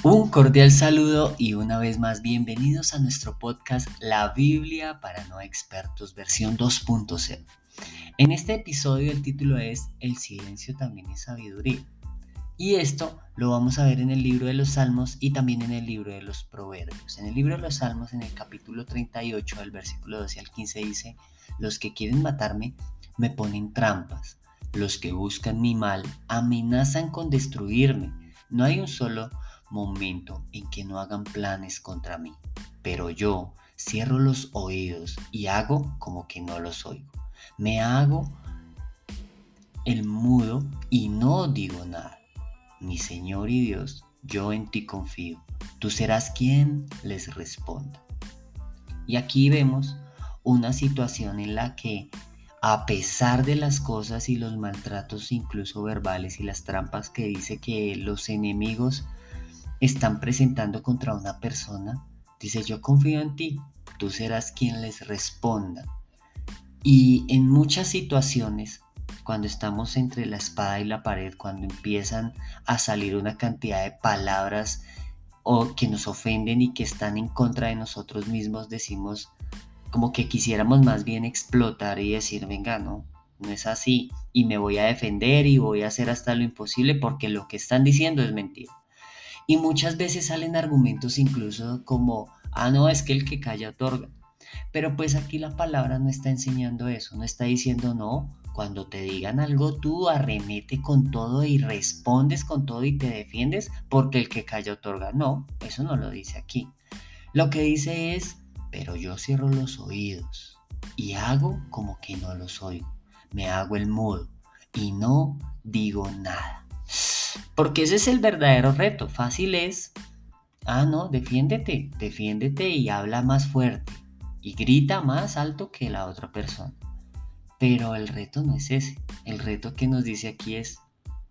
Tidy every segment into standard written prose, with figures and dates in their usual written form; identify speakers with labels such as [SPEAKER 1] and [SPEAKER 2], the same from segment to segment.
[SPEAKER 1] Un cordial saludo y una vez más bienvenidos a nuestro podcast La Biblia para no expertos versión 2.0. En este episodio el título es El silencio también es sabiduría. Y esto lo vamos a ver en el libro de los Salmos y también en el libro de los Proverbios. En el libro de los Salmos, en el capítulo 38, del versículo 12 al 15 dice: los que quieren matarme me ponen trampas. Los que buscan mi mal amenazan con destruirme. No hay un solo momento en que no hagan planes contra mí. Pero yo cierro los oídos y hago como que no los oigo. Me hago el mudo y no digo nada. Mi Señor y Dios, yo en ti confío. Tú serás quien les responda. Y aquí vemos una situación en la que, a pesar de las cosas y los maltratos incluso verbales y las trampas que dice que los enemigos están presentando contra una persona, dice: yo confío en ti, tú serás quien les responda. Y en muchas situaciones, cuando estamos entre la espada y la pared, cuando empiezan a salir una cantidad de palabras o que nos ofenden y que están en contra de nosotros mismos, decimos como que quisiéramos más bien explotar y decir: venga, no es así, y me voy a defender y voy a hacer hasta lo imposible porque lo que están diciendo es mentira. Y muchas veces salen argumentos incluso como: no, es que el que calla otorga. Pero pues aquí la palabra no está enseñando eso, no está diciendo: no, cuando te digan algo tú arremete con todo y respondes con todo y te defiendes porque el que calla otorga. No, eso no lo dice aquí. Lo que dice es: pero yo cierro los oídos y hago como que no los oigo. Me hago el mudo y no digo nada. Porque ese es el verdadero reto. Fácil es: no, defiéndete y habla más fuerte y grita más alto que la otra persona. Pero el reto no es ese. El reto que nos dice aquí es: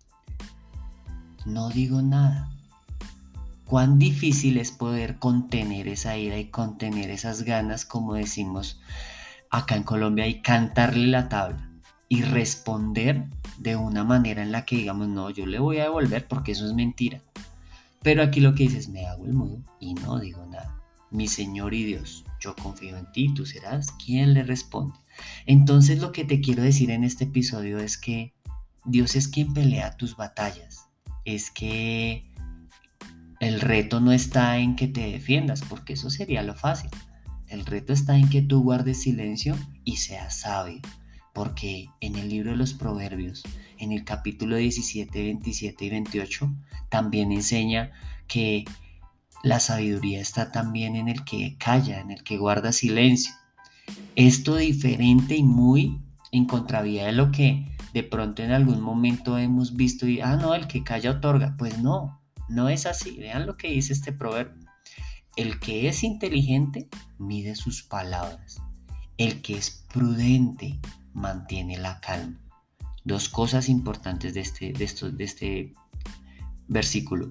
[SPEAKER 1] no digo nada. Cuán difícil es poder contener esa ira y contener esas ganas, como decimos acá en Colombia, y cantarle la tabla y responder de una manera en la que digamos: no, yo le voy a devolver porque eso es mentira. Pero aquí lo que dice es: me hago el mudo y no digo nada. Mi Señor y Dios, yo confío en ti, tú serás quien le responde. Entonces lo que te quiero decir en este episodio es que Dios es quien pelea tus batallas. Es que el reto no está en que te defiendas, porque eso sería lo fácil. El reto está en que tú guardes silencio y seas sabio. Porque en el libro de los Proverbios, en el capítulo 17, 27 y 28, también enseña que la sabiduría está también en el que calla, en el que guarda silencio. Esto diferente y muy en contravía de lo que de pronto en algún momento hemos visto y: no, el que calla otorga. Pues no, no es así. Vean lo que dice este proverbio: el que es inteligente mide sus palabras. El que es prudente mantiene la calma. Dos cosas importantes de este versículo: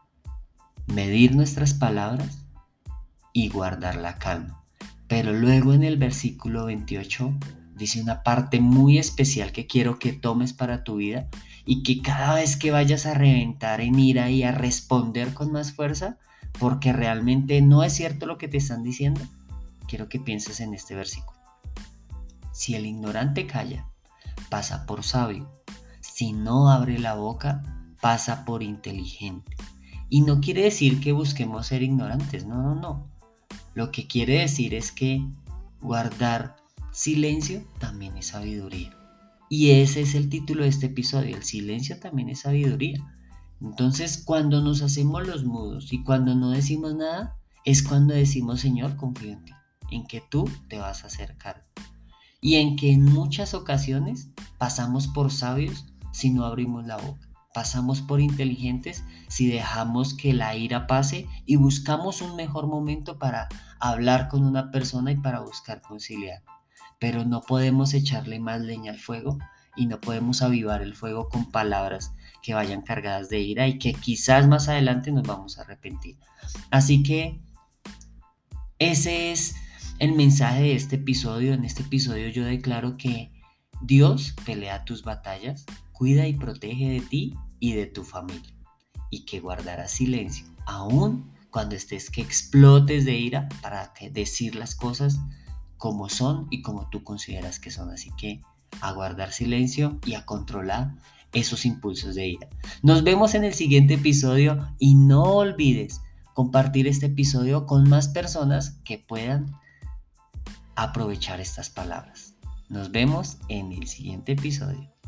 [SPEAKER 1] medir nuestras palabras y guardar la calma. Pero luego en el versículo 28 dice una parte muy especial que quiero que tomes para tu vida y que cada vez que vayas a reventar en ira y a responder con más fuerza, porque realmente no es cierto lo que te están diciendo, quiero que pienses en este versículo. Si el ignorante calla, pasa por sabio. Si no abre la boca, pasa por inteligente. Y no quiere decir que busquemos ser ignorantes, no. Lo que quiere decir es que guardar silencio también es sabiduría. Y ese es el título de este episodio: el silencio también es sabiduría. Entonces, cuando nos hacemos los mudos y cuando no decimos nada, es cuando decimos: Señor, confío en ti, en que tú te vas a hacer cargo. Y en que en muchas ocasiones pasamos por sabios si no abrimos la boca. Pasamos por inteligentes si dejamos que la ira pase y buscamos un mejor momento para hablar con una persona y para buscar conciliar. Pero no podemos echarle más leña al fuego y no podemos avivar el fuego con palabras que vayan cargadas de ira y que quizás más adelante nos vamos a arrepentir. Así que ese es el mensaje de este episodio. En este episodio yo declaro que Dios pelea tus batallas, cuida y protege de ti y de tu familia, y que guardarás silencio aún cuando estés que explotes de ira, para decir las cosas como son y como tú consideras que son. Así que a guardar silencio y a controlar esos impulsos de ira. Nos vemos en el siguiente episodio y no olvides compartir este episodio con más personas que puedan aprovechar estas palabras. Nos vemos en el siguiente episodio.